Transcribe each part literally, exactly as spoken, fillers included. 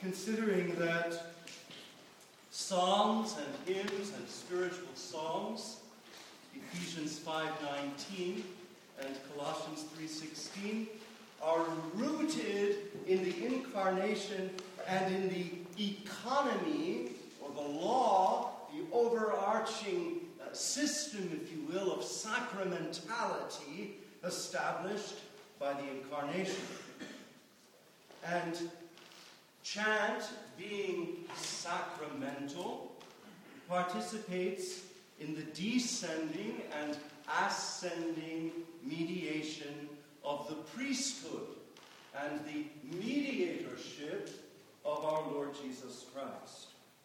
considering that psalms and hymns and spiritual songs, Ephesians five nineteen and Colossians three sixteen, are rooted in the incarnation and in the economy, or the law, the overarching uh, system, if you will, of sacramentality established by the incarnation. And chant, being sacramental, participates in the descending and ascending mediation of the priesthood and the mediatorship of our Lord Jesus Christ.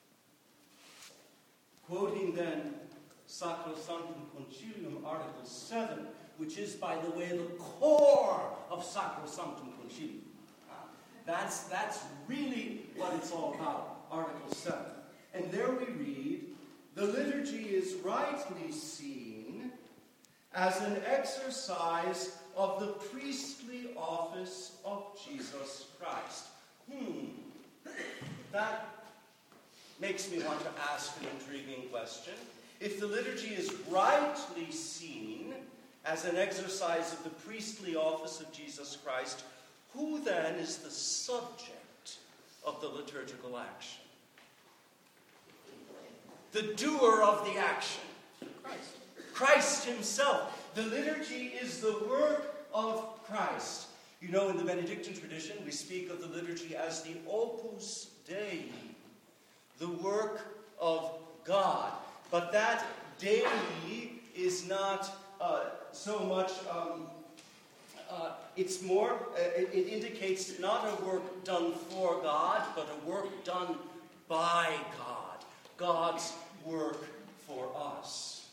Quoting then Sacrosanctum Concilium, Article seven, which is, by the way, the core of Sacrosanctum Concilium. That's, that's really what it's all about, Article seven. And there we read, the liturgy is rightly seen as an exercise of the priestly office of Jesus Christ. Hmm. That makes me want to ask an intriguing question. If the liturgy is rightly seen as an exercise of the priestly office of Jesus Christ, who then is the subject of the liturgical action? The doer of the action. Christ. Christ himself. The liturgy is the work of Christ. You know, in the Benedictine tradition, we speak of the liturgy as the Opus Dei, the work of God. But that Dei is not uh, so much, um, uh, it's more, uh, it, it indicates not a work done for God, but a work done by God. God's work for us.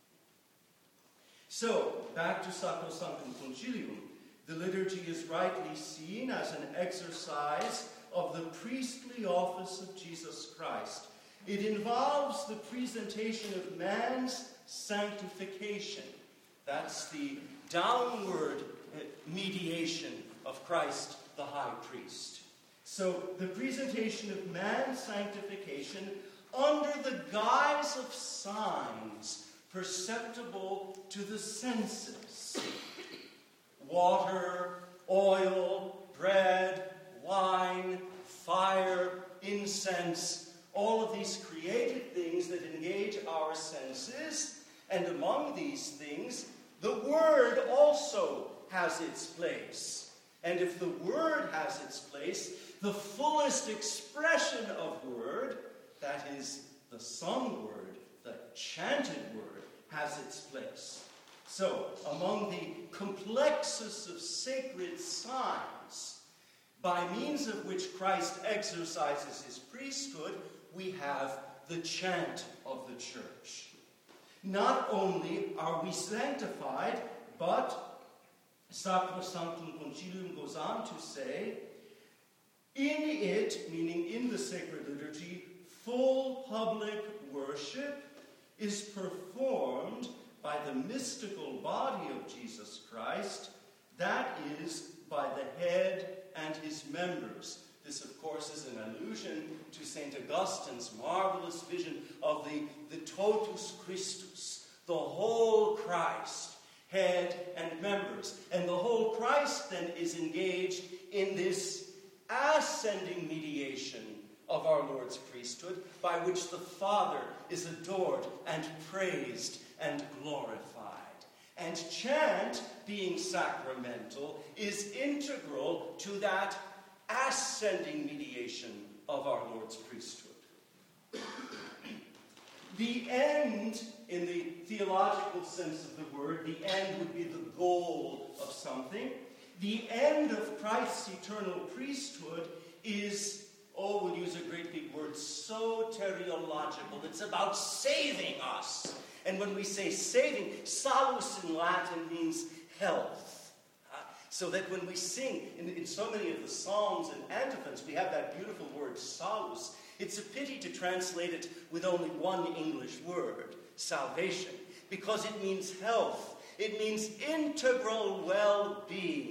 So, back to Sacrosanctum Concilium. The liturgy is rightly seen as an exercise of the priestly office of Jesus Christ. It involves the presentation of man's sanctification. That's the downward mediation of Christ, the high priest. So, the presentation of man's sanctification under the guise of signs perceptible to the senses. Water, oil, bread, wine, fire, incense, all of these created things that engage our senses. And among these things, the Word also has its place. And if the Word has its place, the fullest expression of Word, that is, the sung Word, the chanted Word, has its place. So, among the complexus of sacred signs, by means of which Christ exercises his priesthood, we have the chant of the church. Not only are we sanctified, but Sacrosanctum Concilium goes on to say, in it, meaning in the sacred liturgy, full public worship is performed by the mystical body of Jesus Christ, that is, by the head and his members. This, of course, is an allusion to Saint Augustine's marvelous vision of the, the totus Christus, the whole Christ, head and members. And the whole Christ, then, is engaged in this ascending mediation of our Lord's priesthood, by which the Father is adored and praised and glorified. And chant, being sacramental, is integral to that ascending mediation of our Lord's priesthood. The end, in the theological sense of the word, the end would be the goal of something. The end of Christ's eternal priesthood is, oh, we'll use a great big word, soteriological. It's about saving us. And when we say saving, salus in Latin means health. Uh, so that when we sing, in, in so many of the psalms and antiphons, we have that beautiful word salus. It's a pity to translate it with only one English word, salvation, because it means health. It means integral well-being.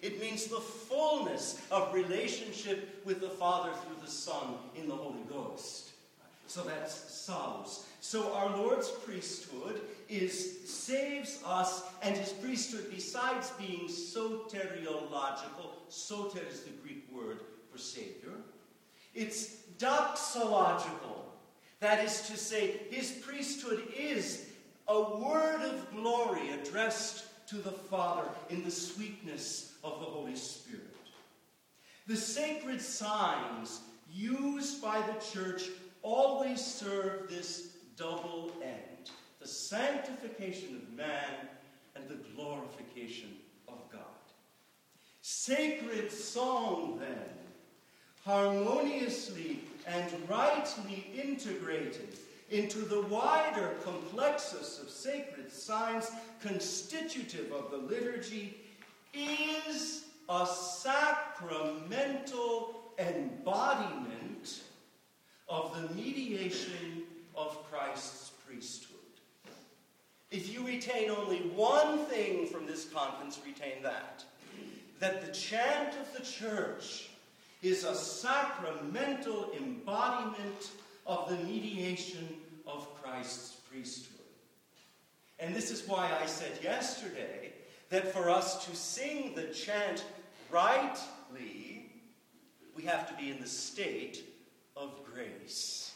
It means the fullness of relationship with the Father through the Son in the Holy Ghost. So that's salus. So our Lord's priesthood is saves us, and his priesthood, besides being soteriological, soter is the Greek word for Savior, it's doxological. That is to say, his priesthood is a word of glory addressed to the Father in the sweetness of the Holy Spirit. The sacred signs used by the church always serve this double end: the sanctification of man and the glorification of God. Sacred song, then, harmoniously and rightly integrated into the wider complexus of sacred signs constitutive of the liturgy, is a sacramental embodiment of the mediation of Christ's priesthood. If you retain only one thing from this conference, retain that. That the chant of the church is a sacramental embodiment of the mediation of Christ's priesthood. And this is why I said yesterday that for us to sing the chant rightly, we have to be in the state of grace.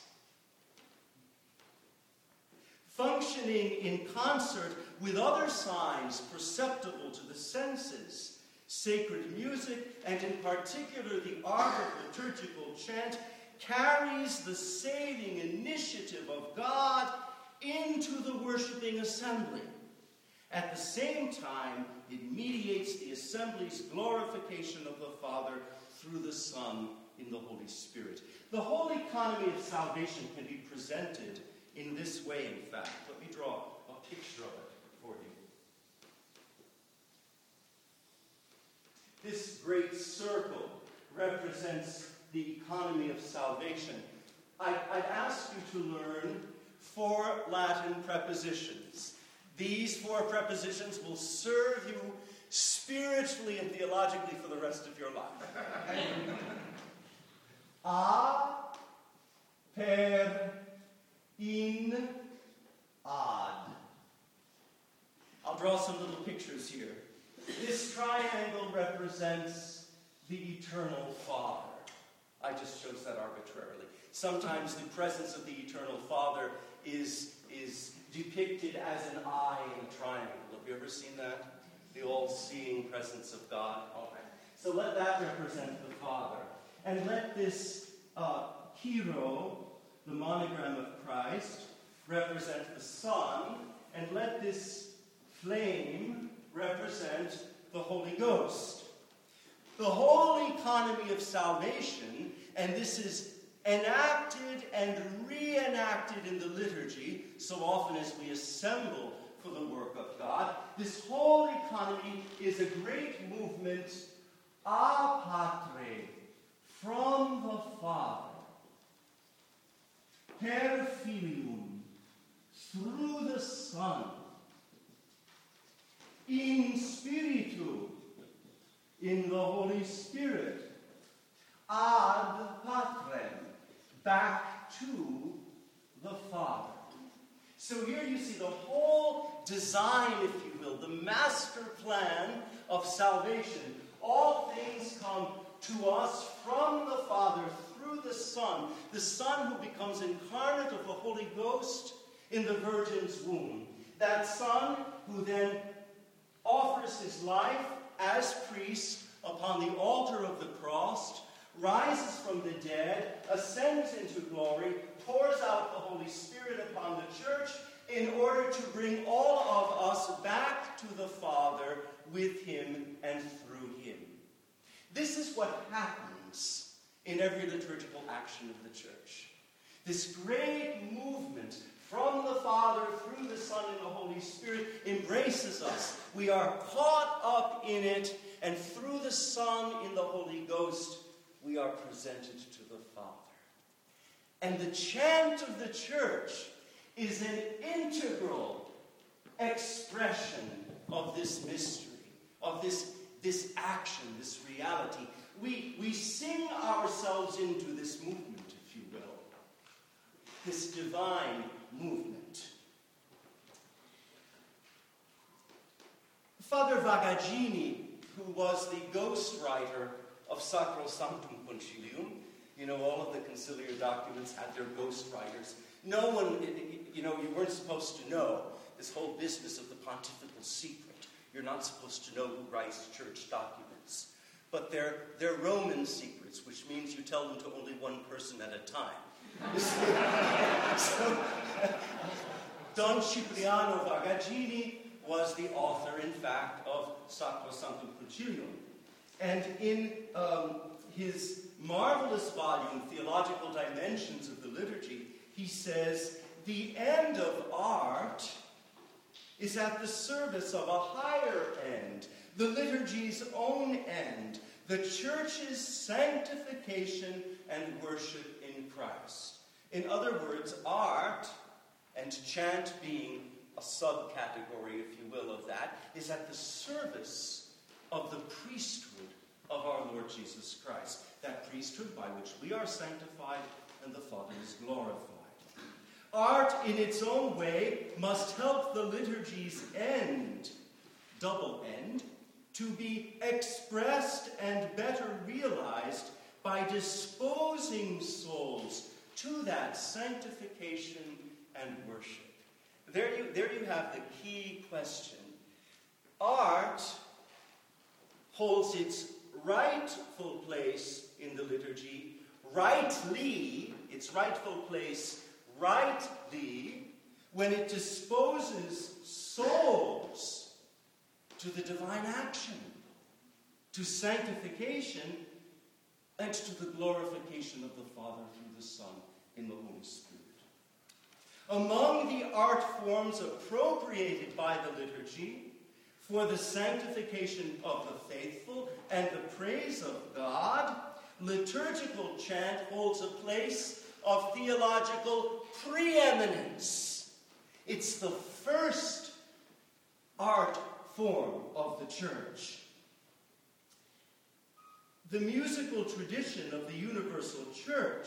Functioning in concert with other signs perceptible to the senses, sacred music, and in particular the art of liturgical chant, carries the saving initiative of God into the worshiping assembly. At the same time, it mediates the assembly's glorification of the Father through the Son in the Holy Spirit. The whole economy of salvation can be presented in this way, in fact. Let me draw a picture of it for you. This great circle represents the economy of salvation. I, I'd ask you to learn four Latin prepositions. These four prepositions will serve you spiritually and theologically for the rest of your life. A, per, in, ad. I'll draw some little pictures here. This triangle represents the eternal Father. I just chose that arbitrarily. Sometimes the presence of the eternal Father is, is depicted as an eye in a triangle. Have you ever seen that? The all-seeing presence of God. All right. So let that represent the Father. And let this uh, hero, the monogram of Christ, represent the Son. And let this flame represent the Holy Ghost. The whole economy of salvation, and this is enacted and reenacted in the liturgy so often as we assemble for the work of God, this whole economy is a great movement a patre, from the Father, per filium, through the Son, in spiritu, in the Holy Spirit, ad patrem, back to the Father. So here you see the whole design, if you will, the master plan of salvation. All things come to us from the Father through the Son, the Son who becomes incarnate of the Holy Ghost in the Virgin's womb. That Son who then offers his life as priest upon the altar of the cross, rises from the dead, ascends into glory, pours out the Holy Spirit upon the church in order to bring all of us back to the Father with him and through him. This is what happens in every liturgical action of the church. This great movement from the Father through the Son and the Holy Spirit embraces us. We are caught up in it, and through the Son in the Holy Ghost, we are presented to the Father. And the chant of the church is an integral expression of this mystery, of this this action, this reality. We, we sing ourselves into this movement, if you will, this divine movement. Father Vagagini, who was the ghostwriter of Sacro Sanctum Concilium, you know, all of the conciliar documents had their ghostwriters. No one, you know, you weren't supposed to know this whole business of the pontifical secret. You're not supposed to know who writes church documents. But they're, they're Roman secrets, which means you tell them to only one person at a time. So, Don Cipriano Vagagini was the author, in fact, of Sacro Sanctum Concilium. And in um, his marvelous volume, Theological Dimensions of the Liturgy, he says, the end of art is at the service of a higher end, the liturgy's own end, the church's sanctification and worship in Christ. In other words, art, and chant being a subcategory, if you will, of that, is at the service of the priesthood of our Lord Jesus Christ. That priesthood by which we are sanctified and the Father is glorified. Art, in its own way, must help the liturgy's end, double end, to be expressed and better realized by disposing souls to that sanctification and worship. There you, there you have the key question. Art holds its rightful place in the liturgy, rightly, its rightful place rightly, when it disposes souls to the divine action, to sanctification, and to the glorification of the Father through the Son in the Holy Spirit. Among the art forms appropriated by the liturgy for the sanctification of the faithful and the praise of God, liturgical chant holds a place of theological preeminence. It's the first art form of the church. The musical tradition of the universal church,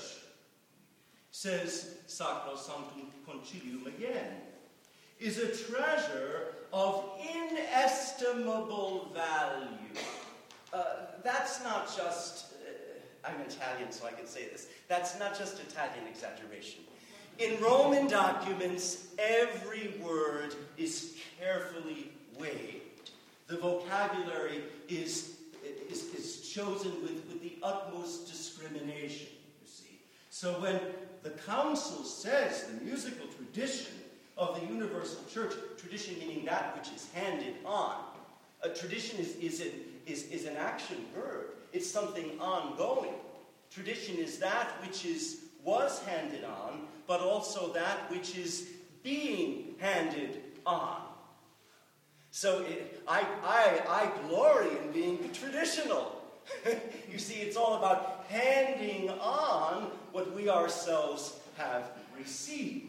says Sacro Sanctum Concilium again, is a treasure of inestimable value. Uh, that's not just, uh, I'm Italian so I can say this, that's not just Italian exaggeration. In Roman documents, every word is carefully weighed. The vocabulary is, is, is chosen with, with the utmost discrimination, you see. So when the council says the musical tradition of the universal church, tradition meaning that which is handed on. A tradition is, is, an, is, is an action verb. It's something ongoing. Tradition is that which is was handed on, but also that which is being handed on. So it, I, I, I glory in being traditional. You see, it's all about handing on what we ourselves have received.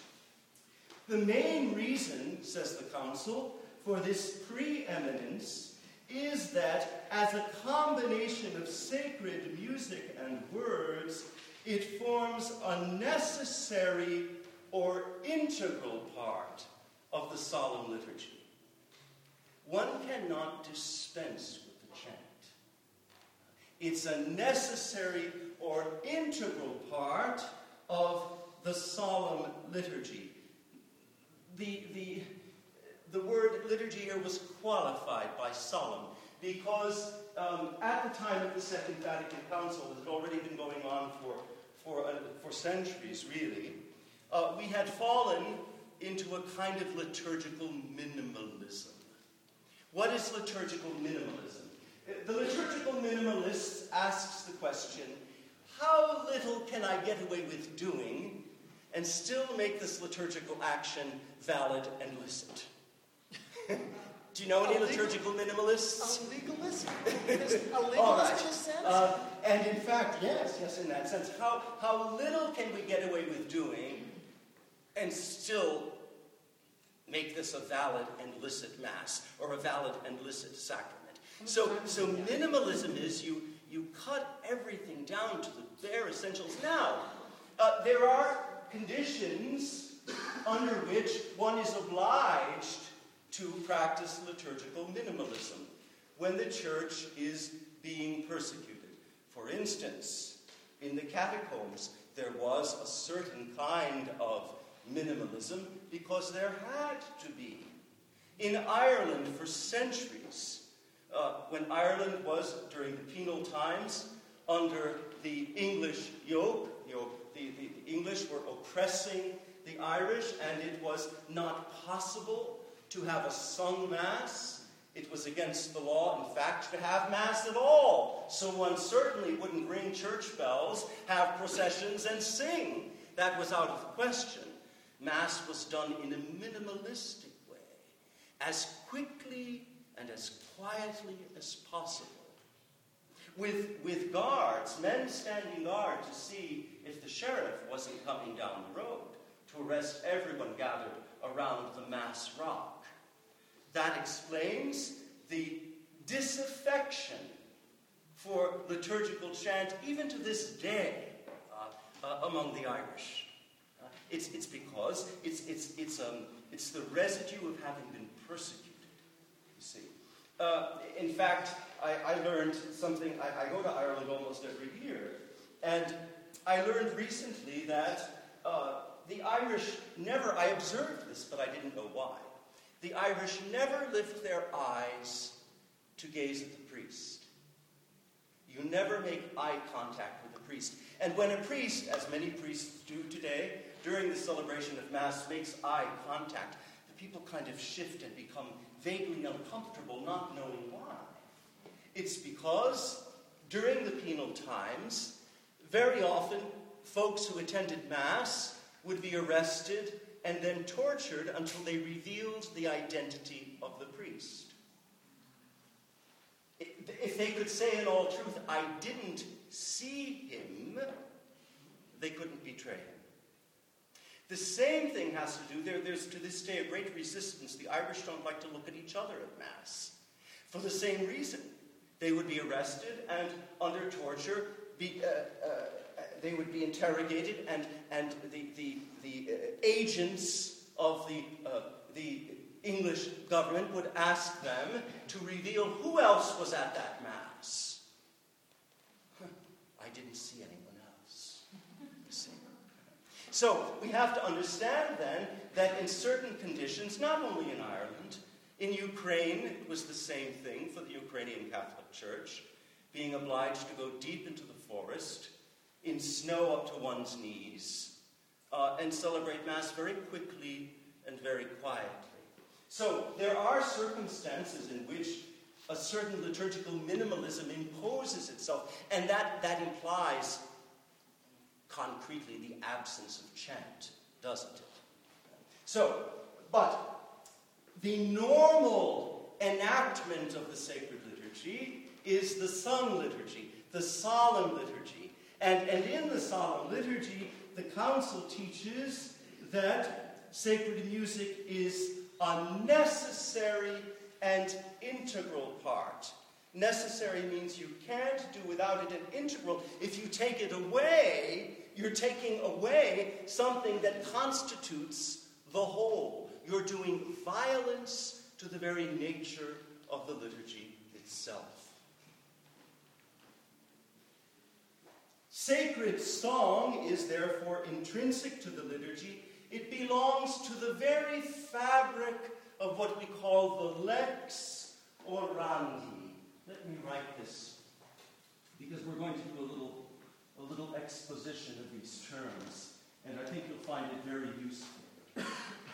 The main reason, says the Council, for this preeminence is that as a combination of sacred music and words, it forms a necessary or integral part of the solemn liturgy. One cannot dispense with the chant. It's a necessary or integral part of the solemn liturgy. The, the, the word liturgy here was qualified by solemn because um, at the time of the Second Vatican Council, it had already been going on for, for, uh, for centuries, really, uh, we had fallen into a kind of liturgical minimalism. What is liturgical minimalism? The liturgical minimalist asks the question, how little can I get away with doing and still make this liturgical action valid and licit? Do you know any liturgical minimalists? A legalist? A legalist All right. in a sense? Uh, and in fact, yes, yes, in that sense. How, how little can we get away with doing and still make this a valid and licit Mass, or a valid and licit sacrament? So, so minimalism is you, you cut everything down to the bare essentials. Now, uh, there are conditions under which one is obliged to practice liturgical minimalism when the church is being persecuted. For instance, in the catacombs, there was a certain kind of minimalism because there had to be. In Ireland, for centuries, uh, when Ireland was, during the penal times, under the English yoke, you know, the, the, the English were oppressing the Irish, and it was not possible to have a sung Mass. It was against the law, in fact, to have Mass at all. So one certainly wouldn't ring church bells, have processions, and sing. That was out of the question. Mass was done in a minimalistic way, as quickly and as quietly as possible. With, with guards, men standing guard to see if the sheriff wasn't coming down the road, to arrest everyone gathered around the Mass rock. That explains the disaffection for liturgical chant, even to this day, uh, uh, among the Irish. Uh, it's, it's because it's, it's, it's, um, it's the residue of having been persecuted, you see. Uh, in fact, I, I learned something. I, I go to Ireland almost every year, and I learned recently that uh, the Irish never, I observed this, but I didn't know why. The Irish never lift their eyes to gaze at the priest. You never make eye contact with the priest. And when a priest, as many priests do today, during the celebration of Mass, makes eye contact, the people kind of shift and become vaguely uncomfortable, not knowing why. It's because during the penal times, very often folks who attended Mass would be arrested and then tortured until they revealed the identity of the priest. If they could say in all truth, I didn't see him, they couldn't betray him. The same thing has to do, there, there's to this day a great resistance. The Irish don't like to look at each other at Mass. For the same reason. They would be arrested and under torture, be, uh, uh, they would be interrogated, and, and the, the, the uh, agents of the, uh, the English government would ask them to reveal who else was at that Mass. Huh, I didn't see anyone else. See? So we have to understand then that in certain conditions, not only in Ireland, in Ukraine it was the same thing for the Ukrainian Catholic Church, being obliged to go deep into the forest, in snow up to one's knees, uh, and celebrate Mass very quickly and very quietly. So there are circumstances in which a certain liturgical minimalism imposes itself, and that, that implies concretely the absence of chant, doesn't it? So, but the normal enactment of the sacred liturgy is the sung liturgy, the solemn liturgy. And, and in the solemn liturgy, the Council teaches that sacred music is a necessary and integral part. Necessary means you can't do without it, and integral, if you take it away, you're taking away something that constitutes the whole. You're doing violence to the very nature of the liturgy itself. Sacred song is therefore intrinsic to the liturgy. It belongs to the very fabric of what we call the lex orandi. Let me write this, because we're going to do a little, a little exposition of these terms, and I think you'll find it very useful.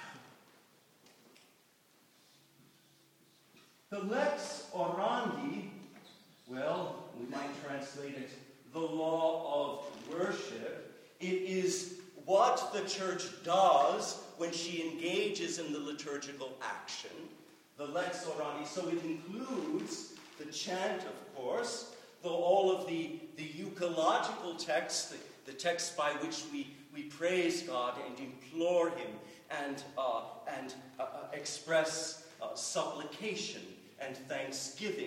The lex orandi, well, we might translate it, the law of worship. It is what the church does when she engages in the liturgical action, the lex orandi. So it includes the chant, of course, though all of the, the euchological texts, the, the texts by which we, we praise God and implore Him and, uh, and uh, express uh, supplication and thanksgiving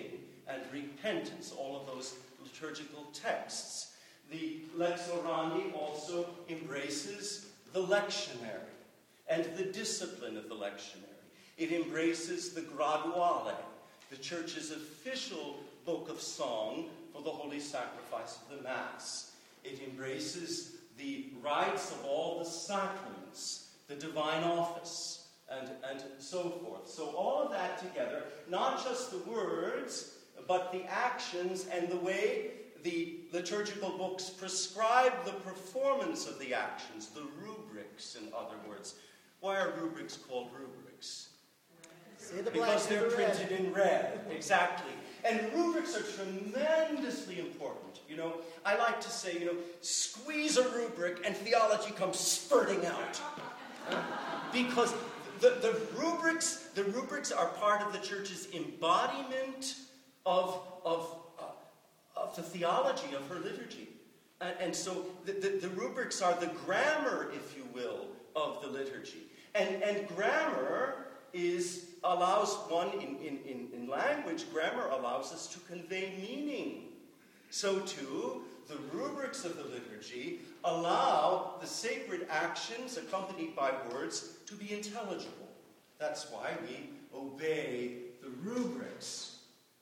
and repentance, all of those liturgical texts. The Lex Orandi also embraces the lectionary and the discipline of the lectionary. It embraces the Graduale, the Church's official book of song for the holy sacrifice of the Mass. It embraces the rites of all the sacraments, the divine office, and, and so forth. So all of that together, not just the words, but the actions and the way the liturgical books prescribe the performance of the actions, the rubrics, in other words. Why are rubrics called rubrics? Say the Because black, they're the red. printed in red, exactly. And rubrics are tremendously important. You know, I like to say, you know, squeeze a rubric and theology comes spurting out. Because the, the rubrics, the rubrics are part of the Church's embodiment of, of, uh, of the theology of her liturgy. And, and so the, the, the rubrics are the grammar, if you will, of the liturgy. And, and grammar is allows one, in, in, in, in language, grammar allows us to convey meaning. So too, the rubrics of the liturgy allow the sacred actions accompanied by words to be intelligible. That's why we obey the rubrics.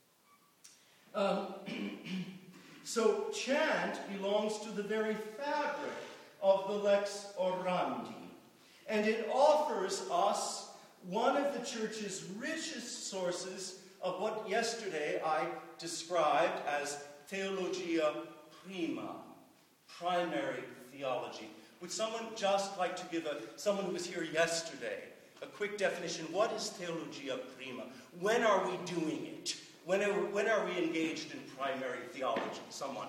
Um, so chant belongs to the very fabric of the Lex Orandi, and it offers us one of the Church's richest sources of what yesterday I described as theologia prima, primary theology. Would someone just like to give a, someone who was here yesterday, a quick definition? What is theologia prima? When are we doing it? When are, when are we engaged in primary theology? Someone?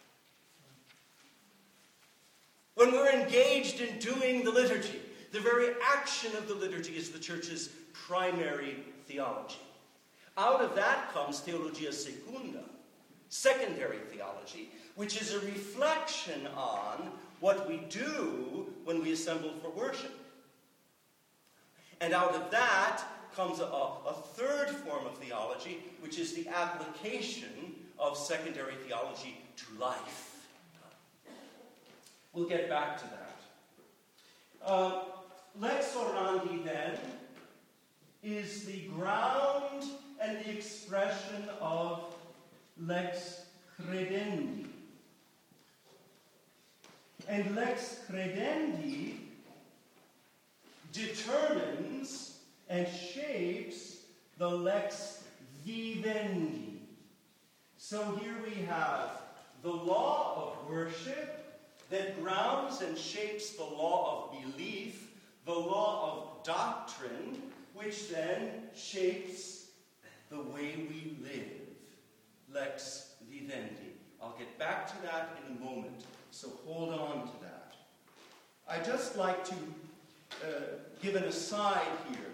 When we're engaged in doing the liturgy. The very action of the liturgy is the Church's primary theology. Out of that comes theologia secunda, secondary theology, which is a reflection on what we do when we assemble for worship. And out of that comes a, a third form of theology, which is the application of secondary theology to life. We'll get back to that. Uh, Lex Orandi, then, is the ground and the expression of Lex Credendi. And Lex Credendi determines and shapes the Lex Vivendi. So here we have the law of worship that grounds and shapes the law of belief, the law of doctrine, which then shapes the way we live. Lex Vivendi. I'll get back to that in a moment, so hold on to that. I'd just like to uh, give an aside here.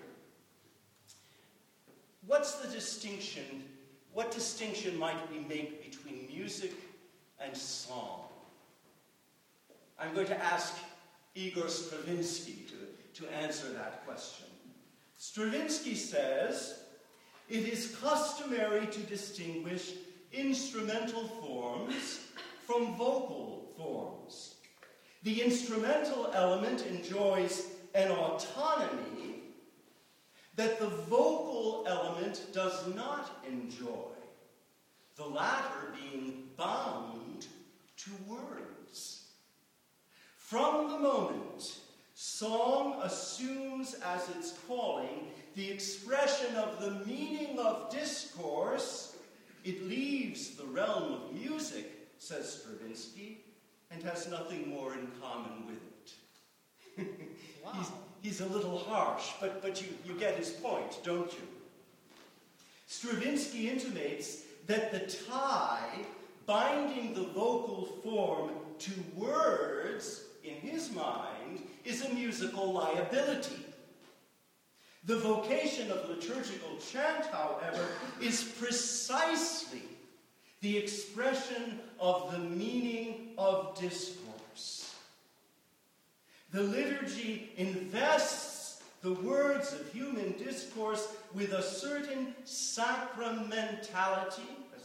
What's the distinction, what distinction might we make between music and song? I'm going to ask Igor Stravinsky to, to answer that question. Stravinsky says, it is customary to distinguish instrumental forms from vocal forms. The instrumental element enjoys an autonomy that the vocal element does not enjoy, the latter being bound to words. From the moment song assumes as its calling the expression of the meaning of discourse, it leaves the realm of music, says Stravinsky, and has nothing more in common with it. Wow. he's, he's a little harsh, but, but you, you get his point, don't you? Stravinsky intimates that the tie binding the vocal form to words, in his mind, is a musical liability. The vocation of liturgical chant, however, is precisely the expression of the meaning of discourse. The liturgy invests the words of human discourse with a certain sacramentality, as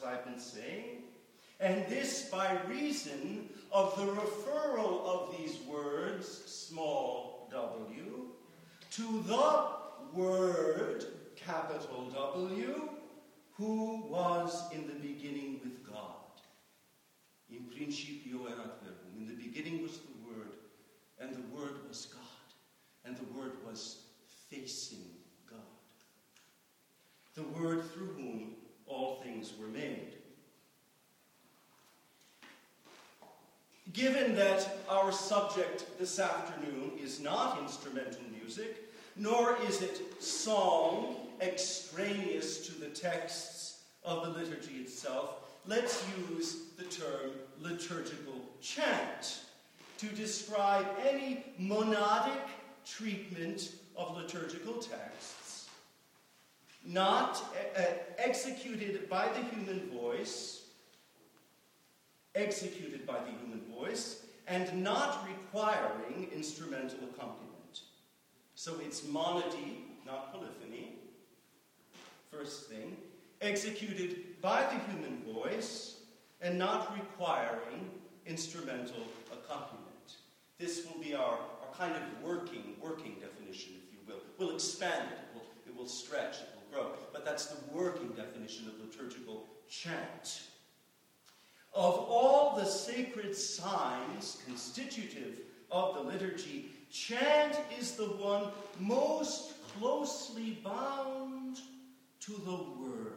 I've been saying, and this by reason of the referral of these words, small w, to the Word, capital W, who was in the beginning with God. In principio erat verbum. In the beginning was the Word, and the Word was God, and the Word was facing God. The Word through whom all things were made. Given that our subject this afternoon is not instrumental music, nor is it song extraneous to the texts of the liturgy itself, let's use the term liturgical chant to describe any monadic treatment of liturgical texts, not uh, executed by the human voice, executed by the human voice, and not requiring instrumental accompaniment. So it's monody, not polyphony, first thing, executed by the human voice, and not requiring instrumental accompaniment. This will be our, our kind of working, working definition, if you will. We'll expand it, it will, it will stretch, it will grow, but that's the working definition of liturgical chant. Of all the sacred signs constitutive of the liturgy, chant is the one most closely bound to the Word.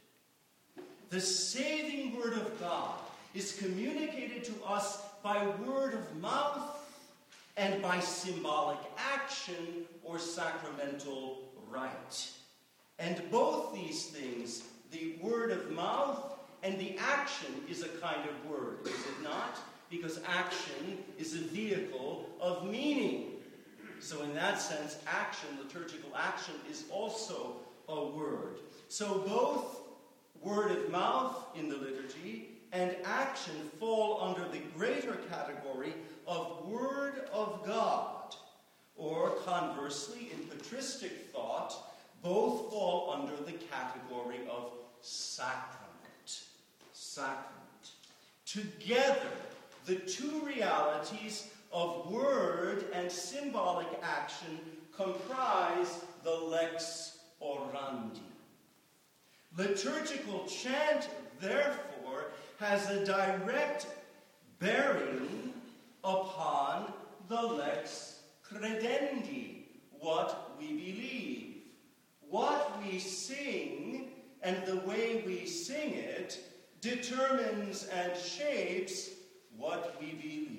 The saving Word of God is communicated to us by word of mouth and by symbolic action or sacramental rite. And both these things, the word of mouth and the action, is a kind of word, is it not? Because action is a vehicle of meaning. So in that sense, action, liturgical action, is also a word. So both word of mouth in the liturgy and action fall under the greater category of Word of God. Or conversely, in patristic thought, both fall under the category of sacrament. Sacrament. Together, the two realities of word and symbolic action comprise the lex orandi. Liturgical chant, therefore, has a direct bearing upon the lex credendi, what we believe. What we sing and the way we sing it determines and shapes what we believe.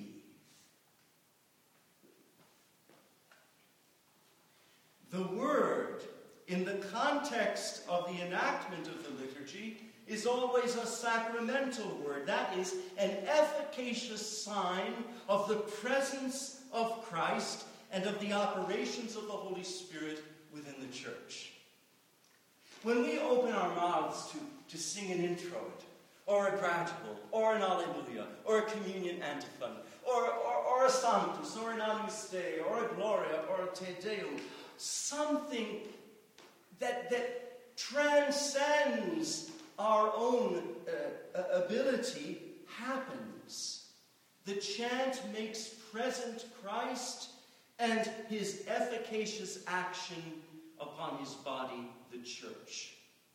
The word, in the context of the enactment of the liturgy, is always a sacramental word. That is an efficacious sign of the presence of Christ and of the operations of the Holy Spirit within the church. When we open our mouths to, to sing an introit, or a gratical, or an Alleluia, or a communion antiphon, or, or, or a Sanctus, or an Agnus Dei, or a Gloria, or a Te Deum, something that, that transcends our own uh, ability happens. The chant makes present Christ and his efficacious action upon his body, the church.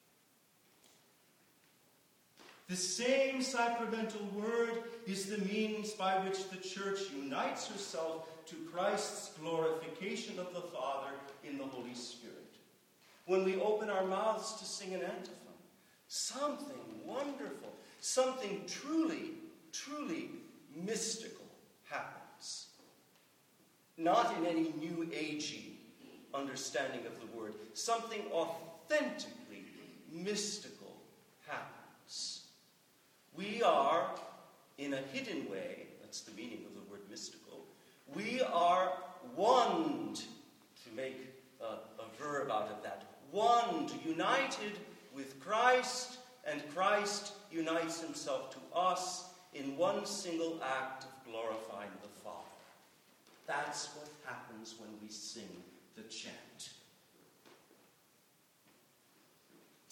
The same sacramental word is the means by which the church unites herself to Christ's glorification of the Father in the Holy Spirit. When we open our mouths to sing an antiphon, something wonderful, something truly, truly mystical happens. Not in any new agey understanding of the word. Something authentically mystical happens. We are, in a hidden way, that's the meaning of the word mystical, we are wonned, to make a, a verb out of that, wonned, united with Christ, and Christ unites himself to us in one single act of glorifying the Father. That's what happens when we sing the chant.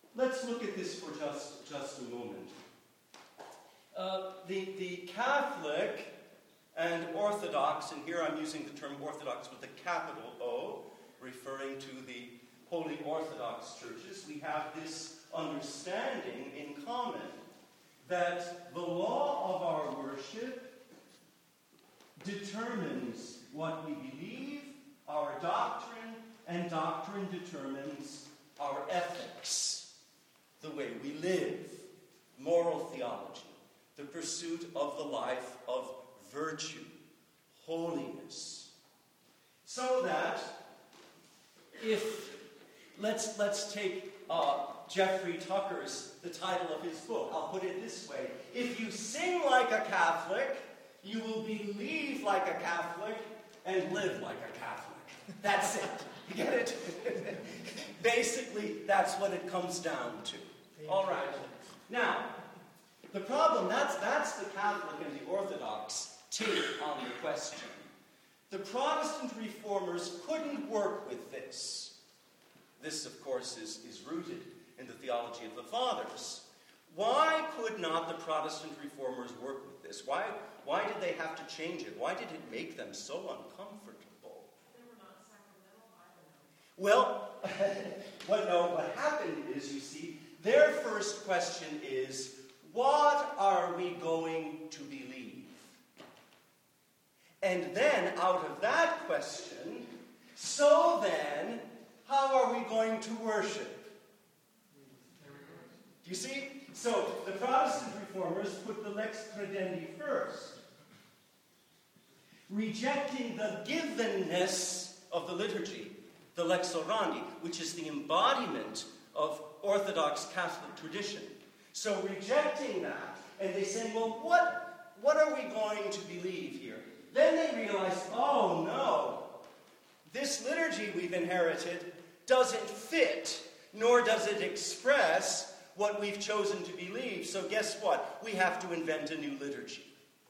let's look at this for just, just a moment. Uh, the, the Catholic and Orthodox, and here I'm using the term Orthodox with a capital O, referring to the Holy Orthodox churches, we have this understanding in common that the law of our worship determines what we believe, our doctrine, and doctrine determines our ethics, the way we live, moral theology, the pursuit of the life of virtue, holiness. So that if, let's, let's take uh, Jeffrey Tucker's, the title of his book, I'll put it this way. If you sing like a Catholic, you will believe like a Catholic and live like a Catholic. That's it. You get it? Basically, that's what it comes down to. All right. Now, the problem, that's, that's the Catholic and the Orthodox take on the question. The Protestant reformers couldn't work with this. This, of course, is, is rooted in the theology of the Fathers. Why could not the Protestant reformers work with this? Why, why did they have to change it? Why did it make them so uncomfortable? They were not sacramental, I don't know. Well, what, no, what happened is, you see, their first question is, what are we going to believe? And then, out of that question, so then, how are we going to worship? Do you see? So, the Protestant reformers put the lex credendi first, rejecting the givenness of the liturgy, the lex orandi, which is the embodiment of Orthodox Catholic tradition. So rejecting that, and they say, well, what, what are we going to believe here? Then they realize, oh no, this liturgy we've inherited doesn't fit, nor does it express what we've chosen to believe. So guess what? We have to invent a new liturgy.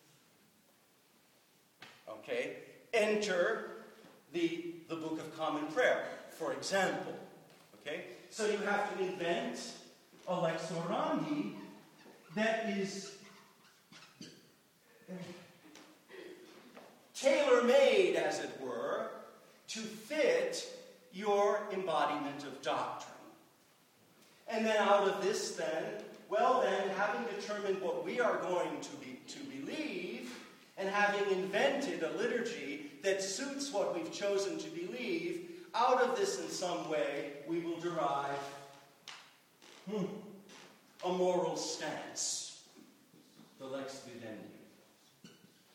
Okay? Enter the, the Book of Common Prayer, for example. Okay? So you have to invent a lex orandi that is tailor-made, as it were, to fit your embodiment of doctrine. And then out of this then, well then, having determined what we are going to be to believe, and having invented a liturgy that suits what we've chosen to believe, out of this in some way we will derive hmm, a moral stance, the lex vivendi.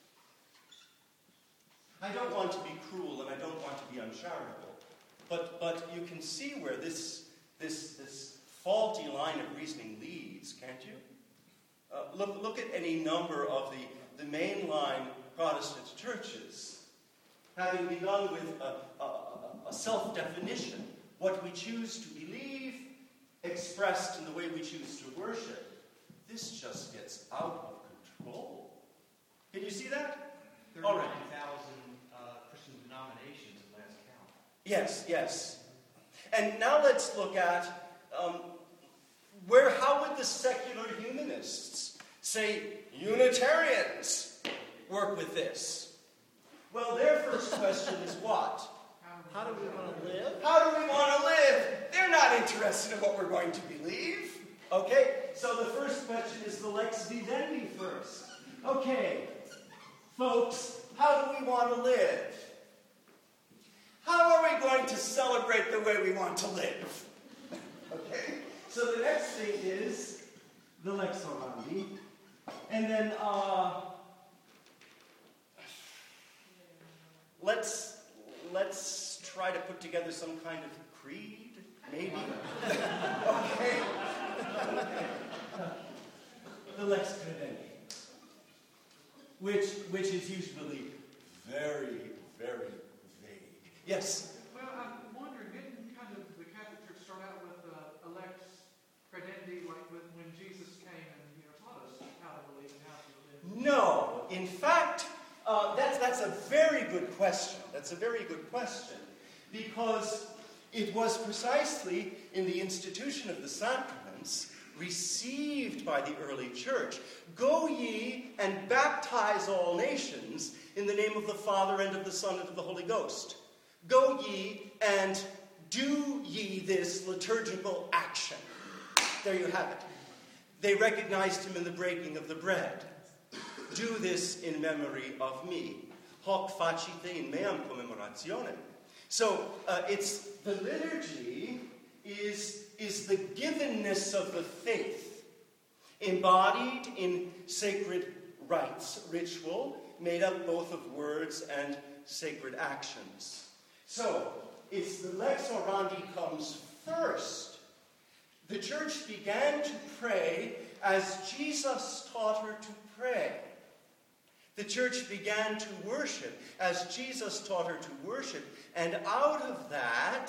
I don't want to be cruel and I don't want to be uncharitable, but but you can see where this this this faulty line of reasoning leads, can't you? Uh, look look at any number of the, the mainline Protestant churches, having begun with a, a, a self-definition, what we choose to believe, expressed in the way we choose to worship. This just gets out of control. Can you see that? All right. thirty-nine thousand uh, Christian denominations at last count. Yes, yes. And now let's look at um, where, how would the secular humanists, say Unitarians, work with this? Well, their first question is what? How do we want to live? How do we want to live? They're not interested in what we're going to believe. Okay, so the first question is the lex vivendi first. Okay, folks, how do we want to live? How are we going to celebrate the way we want to live? Okay, so the next thing is the lex orandi. And then, uh, let's, let's try to put together some kind of creed, maybe? Okay. The lex credendi, which, which is usually very, very vague. Yes? Well, I'm wondering, didn't kind of the Catholic Church start out with uh, a lex credendi, like with, when Jesus came and you know taught us how to believe and how to live? No. In fact, uh, that's, that's a very good question. That's a very good question. Because It was precisely in the institution of the sacraments, received by the early church. Go ye and baptize all nations in the name of the Father and of the Son and of the Holy Ghost. Go ye and do ye this liturgical action. There you have it. They recognized him in the breaking of the bread. Do this in memory of me. Hoc facite in meam commemorationem. So uh, it's the liturgy is, is the givenness of the faith, embodied in sacred rites, ritual, made up both of words and sacred actions. So it's the lex orandi comes first. The church began to pray as Jesus taught her to pray. The church began to worship as Jesus taught her to worship. And out of that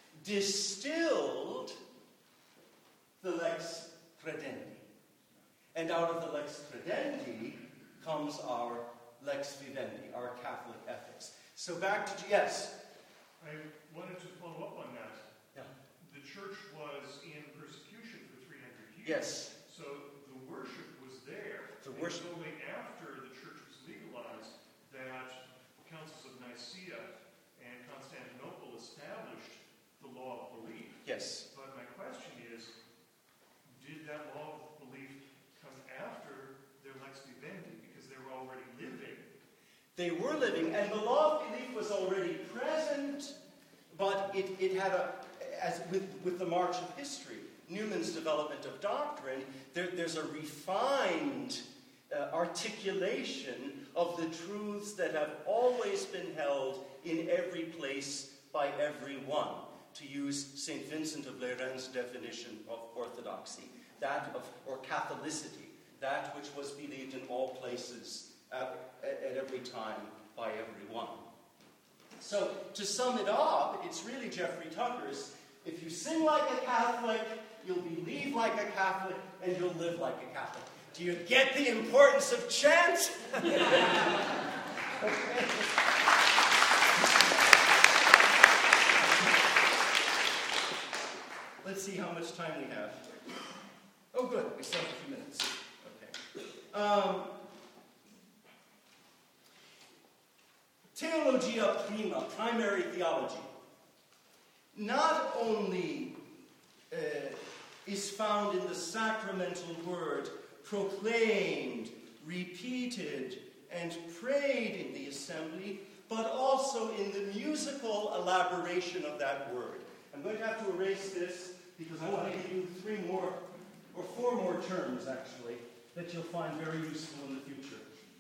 distilled the lex credendi. And out of the lex credendi comes our lex vivendi, our Catholic ethics. So back to, yes? I wanted to follow up on that. Yeah. The church was in persecution for three hundred years. Yes. So the worship was there. The It worship. was only after the church was legalized that the councils of Nicaea and Constantinople established the law of belief. Yes. But my question is, did that law of belief come after their lex vivendi because they were already living? They were living, and the law of belief was already present, but it, it had a, as with, with the march of history, Newman's development of doctrine, there, there's a refined uh, articulation of the truths that have always been held in every place by everyone, to use Saint Vincent of Lerins' definition of orthodoxy, that of, or Catholicity, that which was believed in all places at, at, at every time by everyone. So, to sum it up, it's really Jeffrey Tucker's, if you sing like a Catholic, you'll believe like a Catholic, and you'll live like a Catholic. Do you get the importance of chant? Okay. Let's see how much time we have. Oh, good. We still have a few minutes. Okay. Um, Theologia prima, primary theology, not only uh, is found in the sacramental word, proclaimed, repeated, and prayed in the assembly, but also in the musical elaboration of that word. I'm going to have to erase this because I want to give you three more, or four more terms, actually, that you'll find very useful in the future.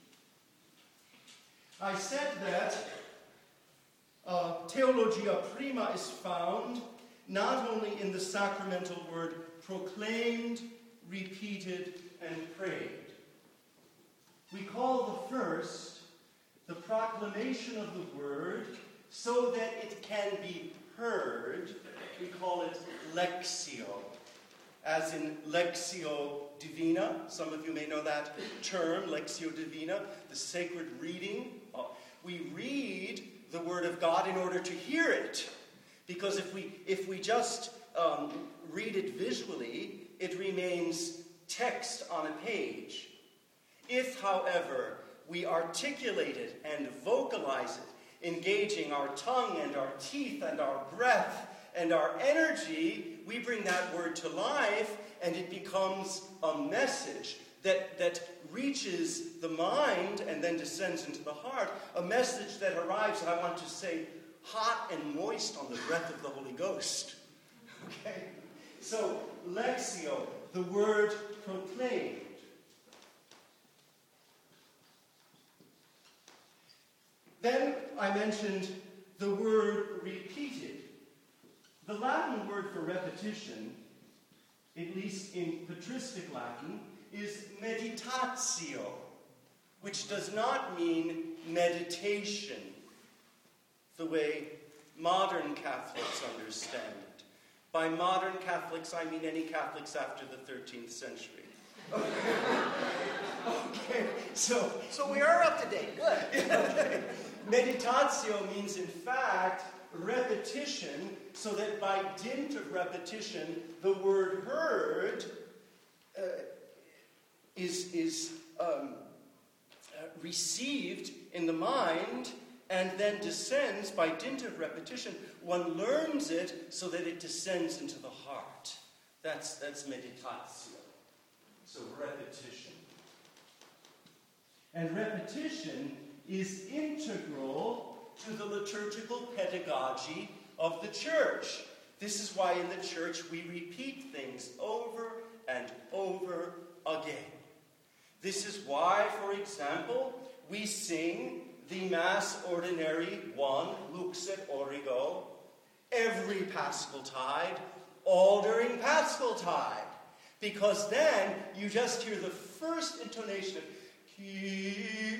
I said that uh, Theologia prima is found not only in the sacramental word proclaimed, repeated, and prayed. We call the first the proclamation of the word so that it can be heard. We call it lectio, as in lectio divina. Some of you may know that term, lectio divina, the sacred reading. We read the Word of God in order to hear it, because if we if we just um, read it visually, it remains text on a page. If, however, we articulate it and vocalize it, engaging our tongue and our teeth and our breath and our energy, we bring that word to life, and it becomes a message that, that reaches the mind and then descends into the heart, a message that arrives, and I want to say, hot and moist on the breath of the Holy Ghost. Okay? So, lectio, the word proclaimed. Then I mentioned the word repeated. The Latin word for repetition, at least in patristic Latin, is meditatio, which does not mean meditation, the way modern Catholics understand it. By modern Catholics, I mean any Catholics after the thirteenth century. Okay, okay. so... So we are up to date. Good. Okay. Meditatio means, in fact, repetition so that by dint of repetition, the word heard uh, is, is um, uh, received in the mind and then descends by dint of repetition. One learns it so that it descends into the heart. That's, that's meditatio. So repetition. And repetition is integral to the liturgical pedagogy of the church. This is why in the church we repeat things over and over again. This is why, for example, we sing the Mass Ordinary one, Luxet Origo, every Paschal Tide, all during Paschal Tide. Because then you just hear the first intonation of Kyrie.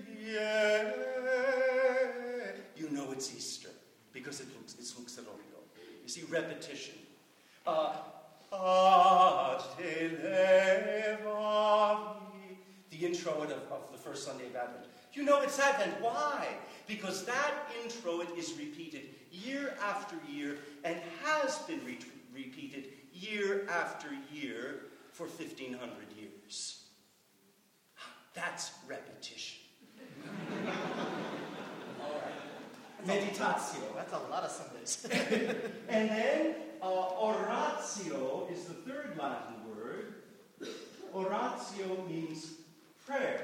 You know it's Easter, because it looks, it's Luxet Origo. You see, repetition. Uh, Ad te levavi. The intro of, of the first Sunday of Advent. You know it's Advent. Why? Because that introit is repeated year after year and has been re- repeated year after year for fifteen hundred years. That's repetition. All right. Meditatio. That's a lot of Sundays. And then uh, oratio is the third Latin word. Oratio means prayer.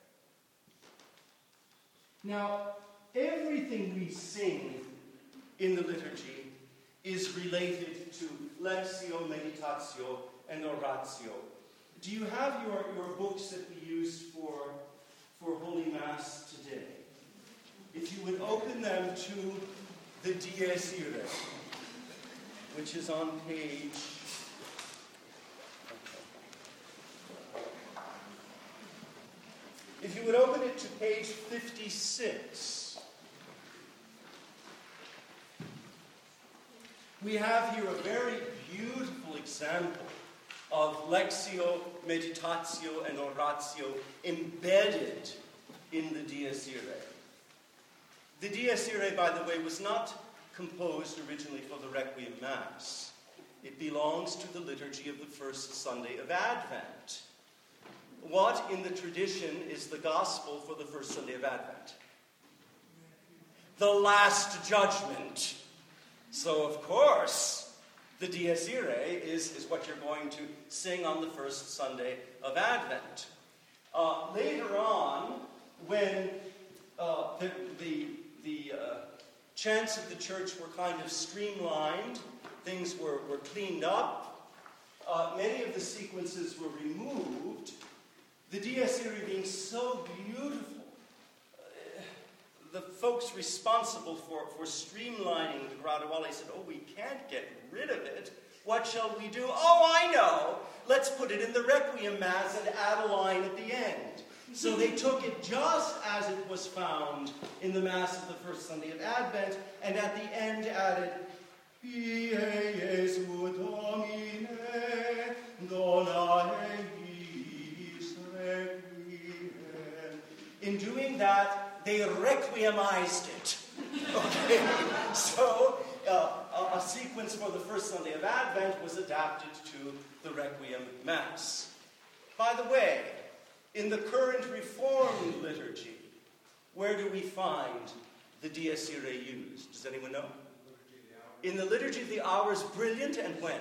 Now, everything we sing in the liturgy is related to lectio, meditatio, and oratio. Do you have your, your books that we used for, for Holy Mass today? If you would open them to the Dies Irae, which is on page... If you would open it to page fifty-six, we have here a very beautiful example of lectio, meditatio, and oratio embedded in the Dies Irae. The Dies Irae, by the way, was not composed originally for the Requiem Mass. It belongs to the liturgy of the first Sunday of Advent. What in the tradition is the gospel for the first Sunday of Advent? The Last Judgment. So, of course, the Dies Irae is, is what you're going to sing on the first Sunday of Advent. Uh, later on, when uh, the, the, the uh, chants of the church were kind of streamlined, things were, were cleaned up, uh, many of the sequences were removed. The Dies Irae being so beautiful, uh, the folks responsible for, for streamlining the Graduale said, oh, we can't get rid of it. What shall we do? Oh, I know. Let's put it in the Requiem Mass and add a line at the end. So they took it just as it was found in the Mass of the first Sunday of Advent, and at the end added, Pie Jesu Domine, dona eis requiem. In doing that, they requiemized it. Okay? So, uh, a, a sequence for the first Sunday of Advent was adapted to the Requiem Mass. By the way, in the current Reformed liturgy, where do we find the Dies Irae used? Does anyone know? In the Liturgy of the Hours, brilliant, and when?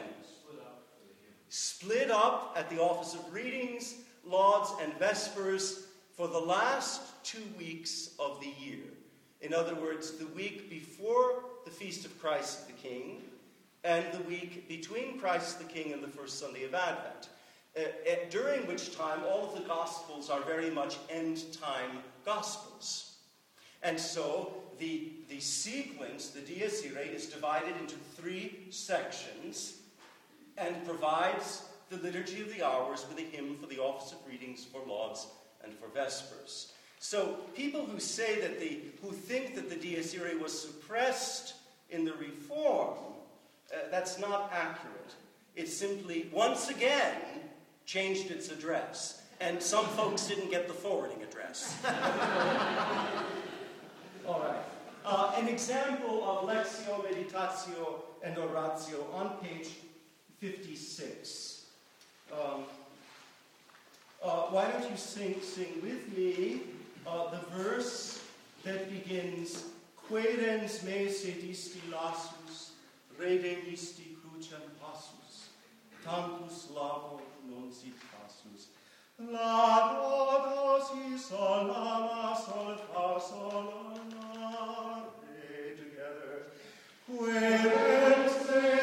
Split up at the Office of Readings, Lauds, and Vespers for the last two weeks of the year. In other words, the week before the Feast of Christ the King, and the week between Christ the King and the first Sunday of Advent. Uh, uh, during which time all of the Gospels are very much end-time Gospels. And so the, the sequence, the Dies Irae, is divided into three sections and provides the Liturgy of the Hours with a hymn for the Office of Readings, for Lauds, and for Vespers. So people who say that the, who think that the Dies Irae was suppressed in the Reform, uh, that's not accurate. It simply, once again, changed its address. And some folks didn't get the forwarding address. All right. Uh, and an example of Lectio, Meditatio, and Oratio on page fifty-six. Um, uh, why don't you sing, sing with me uh, the verse that begins Quaerens me sedisti lassus, redemisti crucem passus, tantus labor non sit passus. Laudamus is sol lama sol fa sol la re together. Quaerens me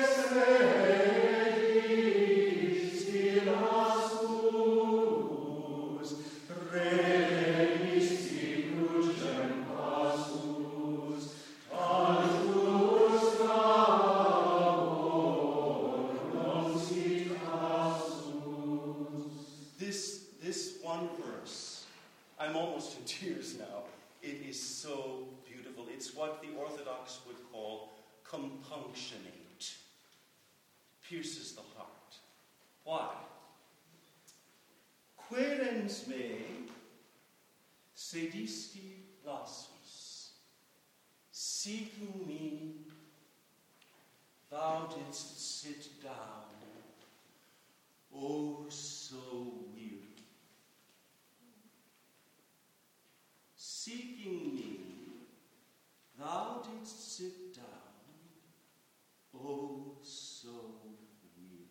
sedisti lassus, redemisti crucem passus, tantus labor non sit passus. This This one verse, I'm almost in tears now. It is so beautiful. It's what the Orthodox would call compunctionate. Pierces the heart. Why? Quaerens me sedisti lassus. Seeking me, thou didst sit down. Oh, so weary. Seeking me, thou didst sit down, oh, so weary.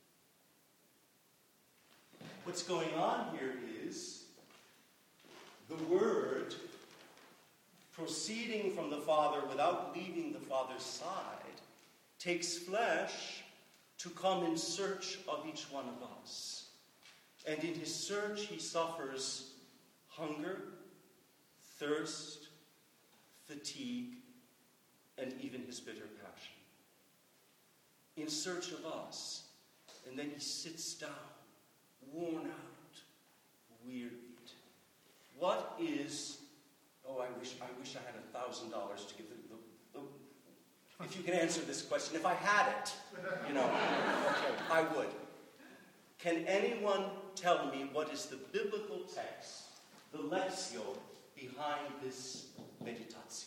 What's going on here is the Word proceeding from the Father without leaving the Father's side takes flesh to come in search of each one of us. And in his search, he suffers hunger, thirst, fatigue, and even his bitter passion. In search of us. And then he sits down, worn out, wearied. What is, oh, I wish I wish I had a thousand dollars to give the, the, the, if you can answer this question. If I had it, you know, okay, I would. Can anyone tell me what is the biblical text, the Lectio, behind this meditatio?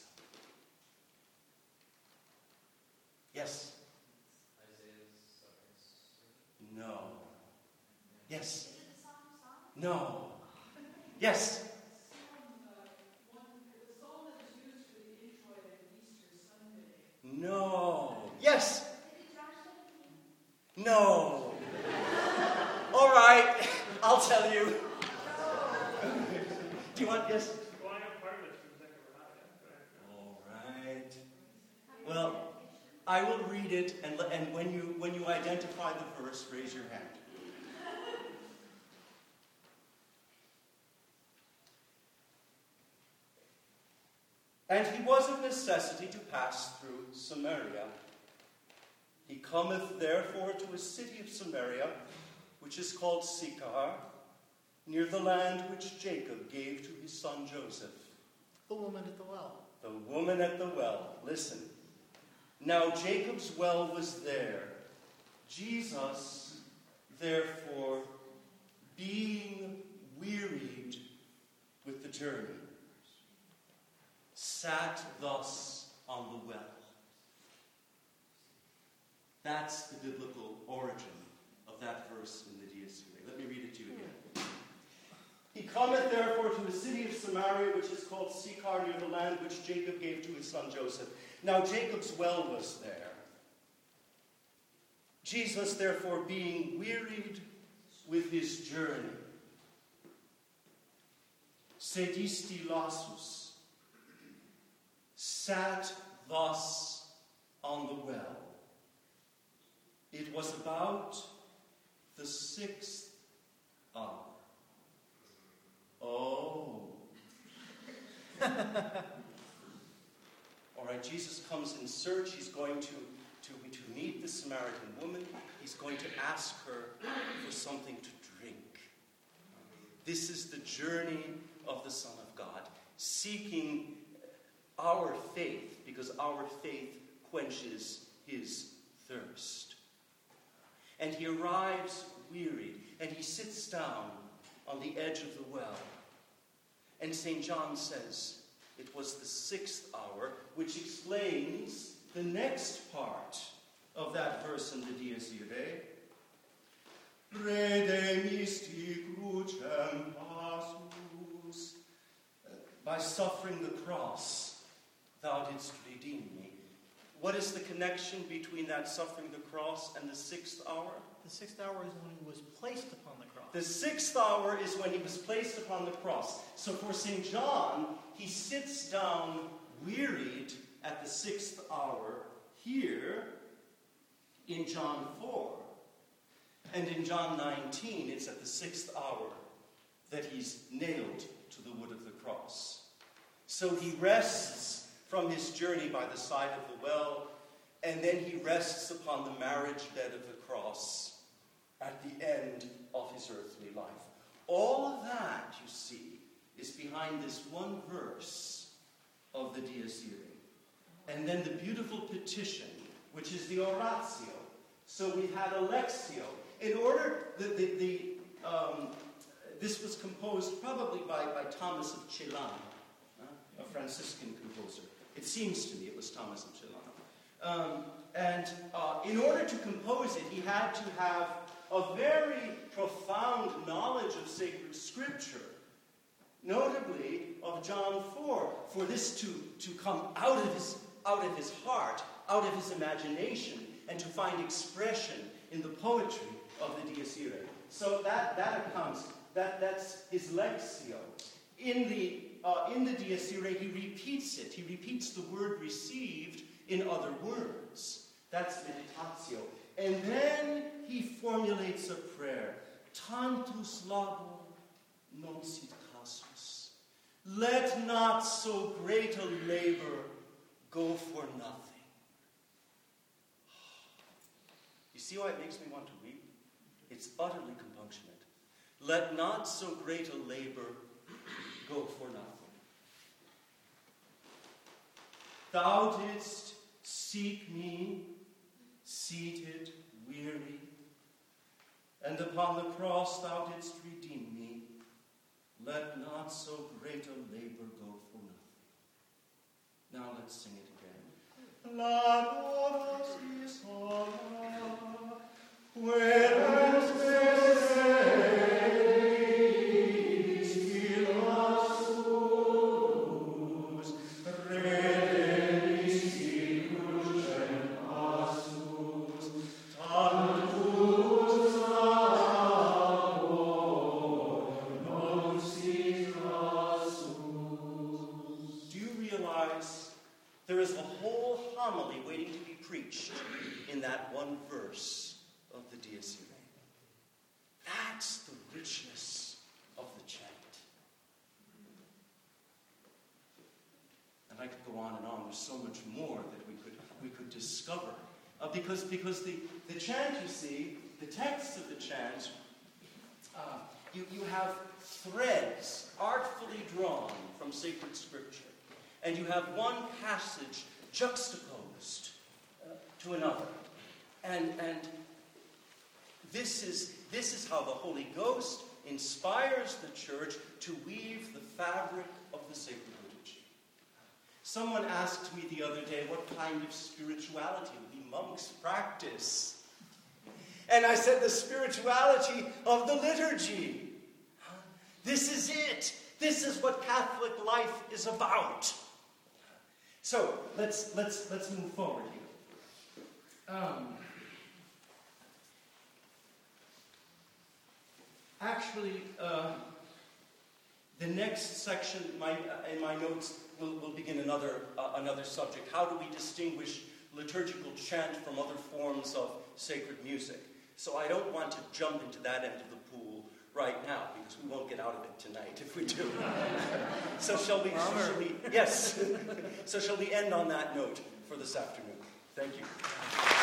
Yes? No. Yes? No. Yes? No. Yes? No. All right, I'll tell you. Do you want, yes? All right. Well, I will read it, and, and when you when you identify the verse, raise your hand. And he was of necessity to pass through Samaria. He cometh therefore to a city of Samaria, which is called Sychar, near the land which Jacob gave to his son Joseph. The woman at the well. The woman at the well. Listen. Now Jacob's well was there. Jesus, therefore, being wearied with the journey, sat thus on the well. That's the biblical origin of that verse in the Dies Irae. Let me read it to you again. He cometh therefore to the city of Samaria, which is called Sychar, near the land which Jacob gave to his son Joseph. Now Jacob's well was there. Jesus, therefore, being wearied with his journey, sedisti lassus, sat thus on the well. It was about the sixth hour. Oh. All right, Jesus comes in search. He's going to, to, to meet the Samaritan woman. He's going to ask her for something to drink. This is the journey of the Son of God, seeking our faith, because our faith quenches his thirst. And he arrives wearied, and he sits down on the edge of the well. And Saint John says, It was the sixth hour, which explains the next part of that verse in the Dies Irae. Redemisti crucem passus. By suffering the cross, thou didst redeem me. What is the connection between that suffering the cross and the sixth hour? The sixth hour is when he was placed upon the cross. The sixth hour is when he was placed upon the cross. So for Saint John, he sits down wearied at the sixth hour here in John four. And in John nineteen, it's at the sixth hour that he's nailed to the wood of the cross. So he rests from his journey by the side of the well, and then he rests upon the marriage bed of the cross at the end of his earthly life. All of that, you see, is behind this one verse of the Dies Irae. And then the beautiful petition, which is the Oratio. So we had a Lectio. In order, the, the, the, um, this was composed probably by, by Thomas of Celano, uh, a Franciscan composer. It seems to me it was Thomas of Celano. Um, and uh, in order to compose it, he had to have a very profound knowledge of sacred scripture, notably of John four, for this to, to come out of his out of his heart, out of his imagination, and to find expression in the poetry of the Dies Irae. So that, that accounts, that, that's his Lectio. In the, uh, in the Dies Irae, he repeats it. He repeats the word received in other words. That's meditatio. And then he formulates a prayer. Tantus labor non sit casus. Let not so great a labor go for nothing. You see why it makes me want to weep? It's utterly compunctionate. Let not so great a labor go for nothing. Thou didst seek me, seated, weary, and upon the cross thou didst redeem me. Let not so great a labor go for nothing. Now let's sing it again. La is whereas there is a whole homily waiting to be preached in that one verse of the Dies Irae. That's the richness of the chant. And I could go on and on. There's so much more that we could we could discover. Uh, because because the, the chant, you see, the text of the chant, uh, you, you have threads artfully drawn from sacred scripture. And you have one passage juxtaposed uh, to another. And, and this is, this is how the Holy Ghost inspires the church to weave the fabric of the sacred liturgy. Someone asked me the other day what kind of spirituality the monks practice. And I said, the spirituality of the liturgy. This is it. This is what Catholic life is about. So let's let's let's move forward here. Um, actually, uh, the next section my, uh, in my notes will, will begin another uh, another subject. How do we distinguish liturgical chant from other forms of sacred music? So I don't want to jump into that end of the pool right now, because we won't get out of it tonight if we do. so shall we, so shall we, yes. so shall we end on that note for this afternoon? Thank you.